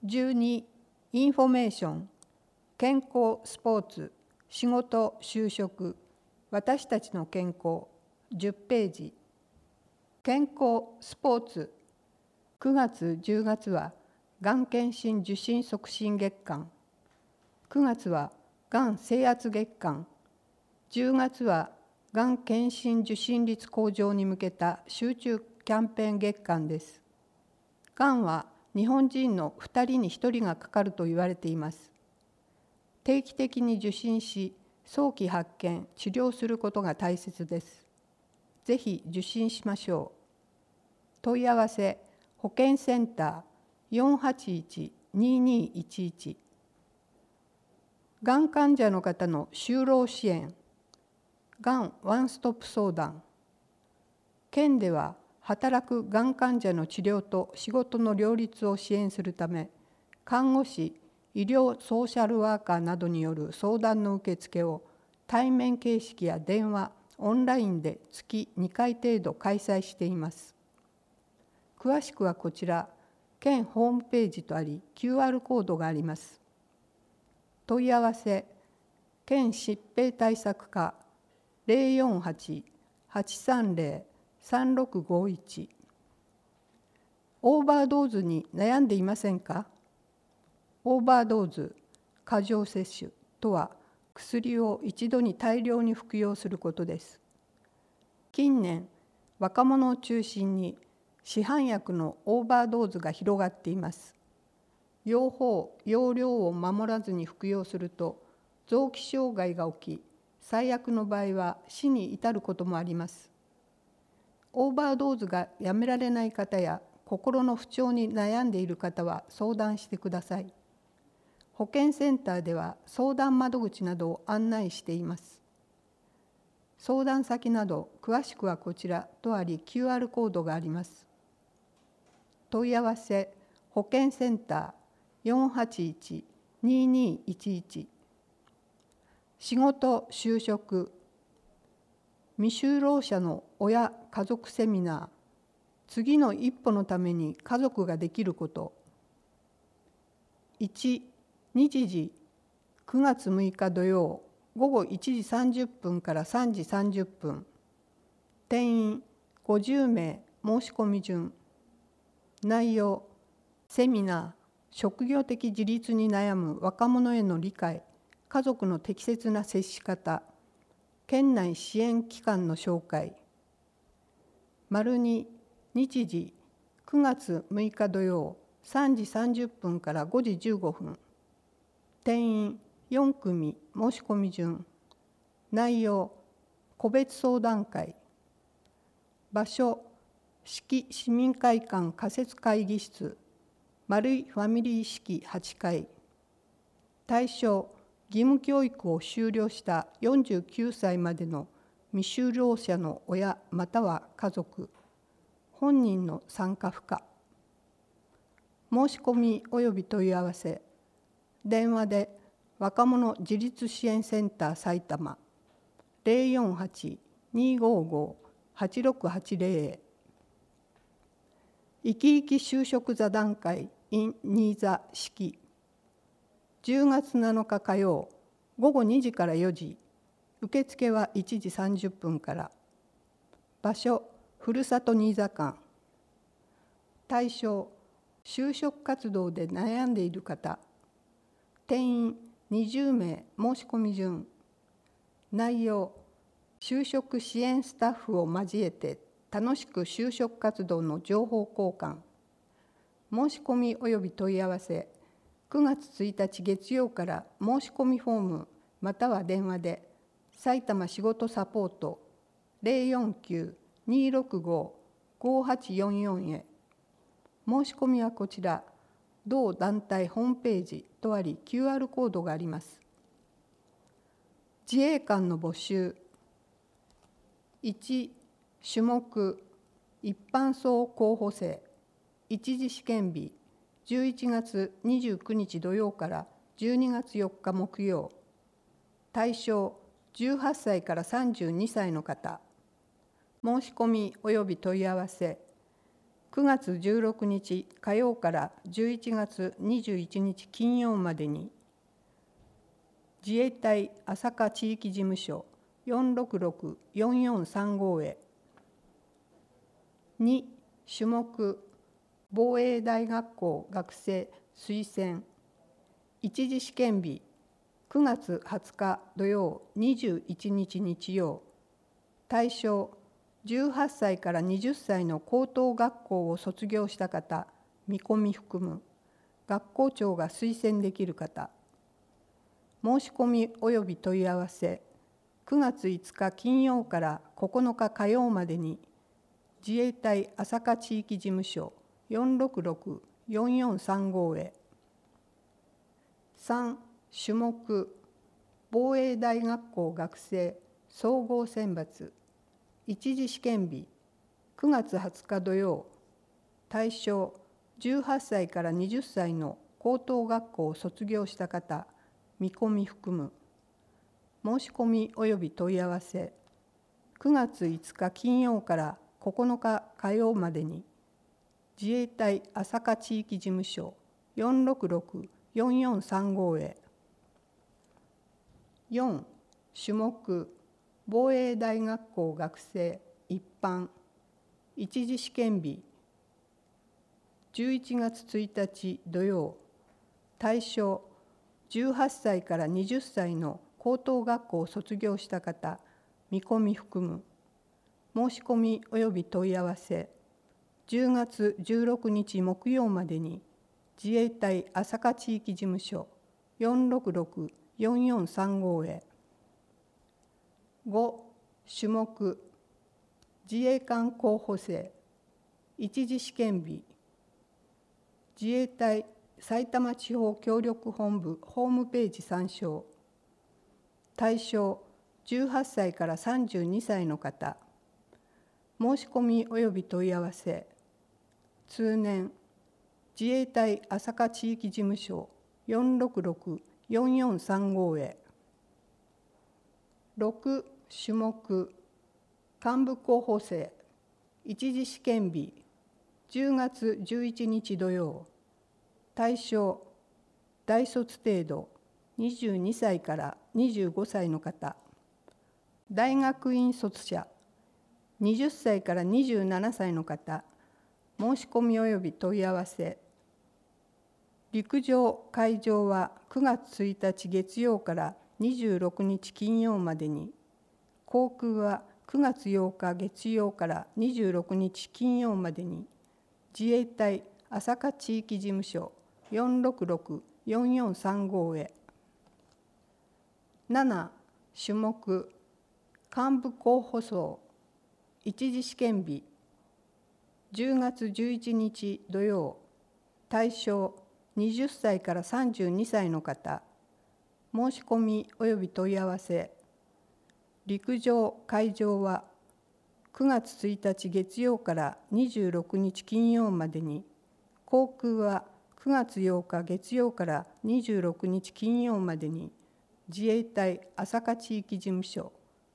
12、インフォメーション、健康、スポーツ、仕事、就職、私たちの健康、10ページ。健康、スポーツ、9月、10月は、がん検診受診促進月間。9月は、がん征圧月間。10月は、がん検診受診率向上に向けた集中キャンペーン月間です。がんは日本人の2人に1人がかかると言われています。定期的に受診し、早期発見、治療することが大切です。ぜひ受診しましょう。問い合わせ、保健センター 481-2211。がん患者の方の就労支援、がんワンストップ相談。県では、働くがん患者の治療と仕事の両立を支援するため、看護師、医療ソーシャルワーカーなどによる相談の受付を対面形式や電話、オンラインで月2回程度開催しています。詳しくはこちら、県ホームページとあり、QR コードがあります。問い合わせ、県疾病対策課 048-830-3651。オーバードーズに悩んでいませんか？オーバードーズ、過剰摂取とは、薬を一度に大量に服用することです。近年、若者を中心に市販薬のオーバードーズが広がっています。用法・用量を守らずに服用すると、臓器障害が起き、最悪の場合は死に至ることもあります。オーバードーズがやめられない方や、心の不調に悩んでいる方は相談してください。保健センターでは相談窓口などを案内しています。相談先など詳しくはこちらとあり QR コードがあります。問い合わせ、保健センター 481-2211。仕事・就職、未就労者の親・家族セミナー、次の一歩のために家族ができること。1、日時、9月6日土曜、午後1時30分から3時30分。定員50名、申し込み順。内容、セミナー、職業的自立に悩む若者への理解、家族の適切な接し方、県内支援機関の紹介。2、日時、9月6日土曜、3時30分から5時15分。定員4組、申し込み順。内容、個別相談会。場所、市民会館仮設会議室、丸いファミリー式8階。対象、義務教育を修了した49歳までの未就労者の親または家族、本人の参加不可。申し込み及び問い合わせ、電話で若者自立支援センター埼玉 048-255-8680 へ。生き生き就職座談会 in 新座式。10月7日火曜、午後2時から4時。受付は1時30分から。場所、ふるさと新座館。対象、就職活動で悩んでいる方。定員20名、申し込み順。内容、就職支援スタッフを交えて楽しく就職活動の情報交換。申し込み及び問い合わせ、9月1日月曜から申し込みフォームまたは電話で埼玉仕事サポート 049-265-5844 へ。申し込みはこちら、同団体ホームページとあり QR コードがあります。自衛官の募集。1、種目、一般総候補生、一次試験日、11月29日土曜から12月4日木曜。対象、18歳から32歳の方。申し込み及び問い合わせ、 9月16日火曜から11月21日金曜までに、自衛隊朝霞地域事務所 466-4435 へ。2、種目防衛大学校学生推薦一次試験日9月20日土曜21日日曜。対象18歳から20歳の高等学校を卒業した方、見込み含む学校長が推薦できる方。申し込み及び問い合わせ9月5日金曜から9日火曜までに、自衛隊朝霞地域事務所 466-4435 へ。3、種目防衛大学校学生総合選抜一次試験日9月20日土曜。対象18歳から20歳の高等学校を卒業した方、見込み含む。申し込み及び問い合わせ9月5日金曜から9日火曜までに、自衛隊朝霞地域事務所 466-4435 へ。4、種目防衛大学校学生一般一次試験日11月1日土曜。対象18歳から20歳の高等学校を卒業した方、見込み含む。申し込み及び問い合わせ10月16日木曜までに、自衛隊朝霞地域事務所 466-4435 へ。5、種目自衛官候補生一次試験日自衛隊埼玉地方協力本部ホームページ参照。対象18歳から32歳の方。申し込み及び問い合わせ通年自衛隊朝霞地域事務所 466-4435 へ。6、種目幹部候補生一次試験日10月11日土曜。対象大卒程度22歳から25歳の方。大学院卒者20歳から27歳の方。申し込み及び問い合わせ陸上海上は9月1日月曜から26日金曜までに、航空は9月8日月曜から26日金曜までに、自衛隊朝霞地域事務所 466-4435 へ。7、種目幹部候補層一次試験日10月11日土曜。対象20歳から32歳の方。申し込み及び問い合わせ陸上海上は9月1日月曜から26日金曜までに、航空は9月8日月曜から26日金曜までに、自衛隊朝霞地域事務所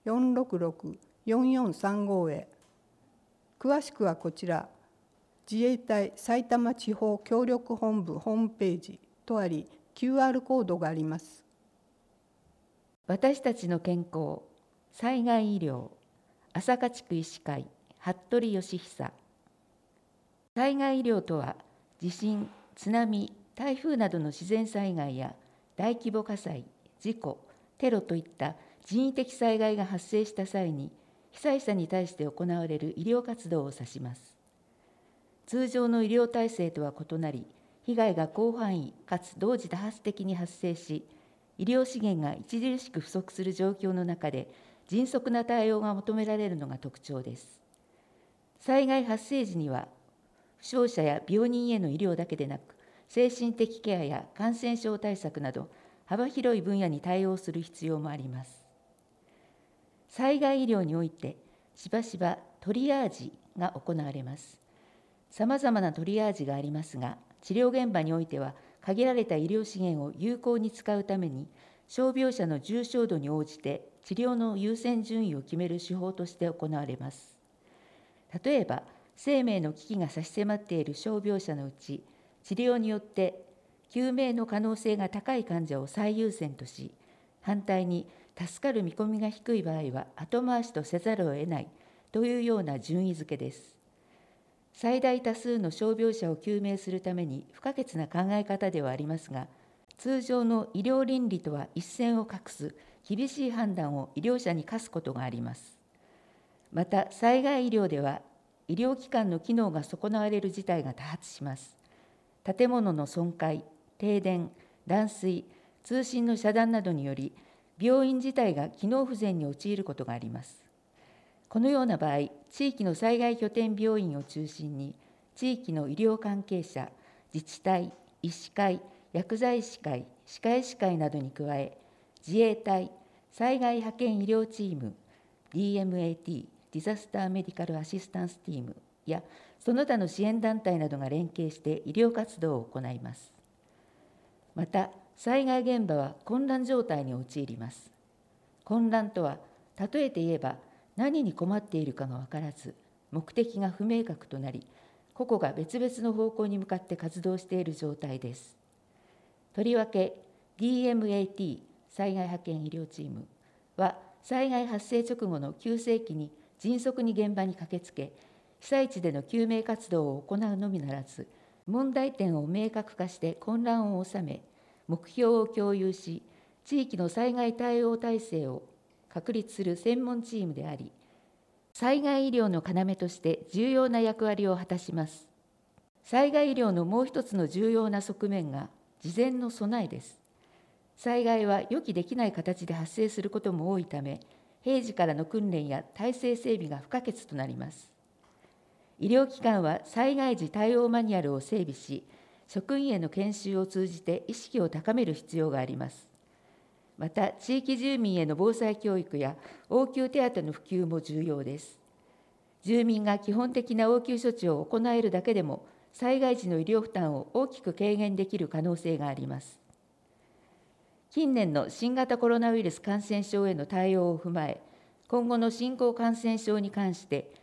466-4435 へ。詳しくはこちら、自衛隊埼玉地方協力本部ホームページとあり、QR コードがあります。 私たちの健康災害医療朝霞地区医師会服部義久。災害医療とは、地震、津波、台風などの自然災害や大規模火災、事故、テロといった人為的災害が発生した際に、被災者に対して行われる医療活動を指します。通常の医療体制とは異なり、被害が広範囲かつ同時多発的に発生し、医療資源が著しく不足する状況の中で、迅速な対応が求められるのが特徴です。災害発生時には、負傷者や病人への医療だけでなく、精神的ケアや感染症対策など、幅広い分野に対応する必要もあります。災害医療において、しばしばトリアージが行われます。さまざまなトリアージがありますが、治療現場においては、限られた医療資源を有効に使うために、傷病者の重症度に応じて治療の優先順位を決める手法として行われます。例えば、 生命の危機が差し迫っている傷病者のうち、治療によって救命の可能性が高い患者を最優先とし、反対に助かる見込みが低い場合は後回しとせざるを得ないというような順位付けです。最大多数の傷病者を救命するために不可欠な考え方ではありますが、通常の医療倫理とは一線を画す厳しい判断を医療者に課すことがあります。また、災害医療では医療機関の機能が損なわれる事態が多発します。建物の損壊、停電、断水、通信の遮断などにより、病院自体が機能不全に陥ることがあります。このような場合、地域の災害拠点病院を中心に、地域の医療関係者、自治体、医師会、薬剤師会、歯科医師会などに加え、自衛隊、災害派遣医療チーム、DMAT、ディザスターメディカルアシスタンスチームや、その他の支援団体などが連携して医療活動を行います。また、災害現場は混乱状態に陥ります。混乱とは、例えて言えば、何に困っているかが分からず、目的が不明確となり、個々が別々の方向に向かって活動している状態です。とりわけ DMAT 災害派遣医療チームは、災害発生直後の急性期に迅速に現場に駆けつけ、被災地での救命活動を行うのみならず、問題点を明確化して混乱を収め、目標を共有し、地域の災害対応体制を確立する専門チームであり、災害医療の要として重要な役割を果たします。災害医療のもう一つの重要な側面が事前の備えです。災害は予期できない形で発生することも多いため、平時からの訓練や体制整備が不可欠となります。医療機関は災害時対応マニュアルを整備し、職員への研修を通じて意識を高める必要があります。また、地域住民への防災教育や応急手当の普及も重要です。住民が基本的な応急処置を行えるだけでも、災害時の医療負担を大きく軽減できる可能性があります。近年の新型コロナウイルス感染症への対応を踏まえ、今後の新興感染症に関して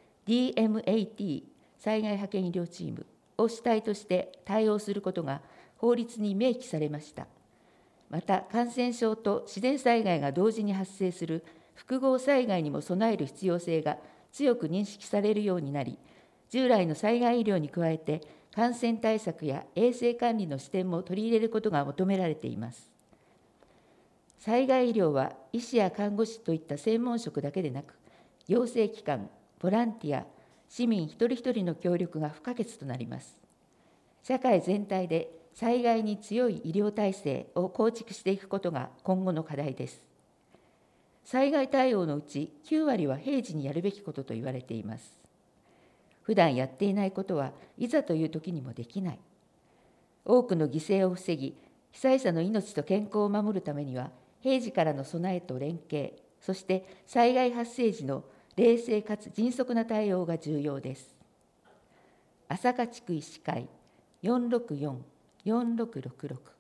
DMAT 災害派遣医療チームを主体として対応することが法律に明記されました。また、感染症と自然災害が同時に発生する複合災害にも備える必要性が強く認識されるようになり、従来の災害医療に加えて感染対策や衛生管理の視点も取り入れることが求められています。災害医療は医師や看護師といった専門職だけでなく、行政機関、ボランティア、市民一人一人の協力が不可欠となります。社会全体で災害に強い医療体制を構築していくことが今後の課題です。災害対応のうち9割は平時にやるべきことと言われています。普段やっていないことはいざという時にもできない。多くの犠牲を防ぎ、被災者の命と健康を守るためには、平時からの備えと連携、そして災害発生時の冷静かつ迅速な対応が重要です。朝霞地区医師会464-4666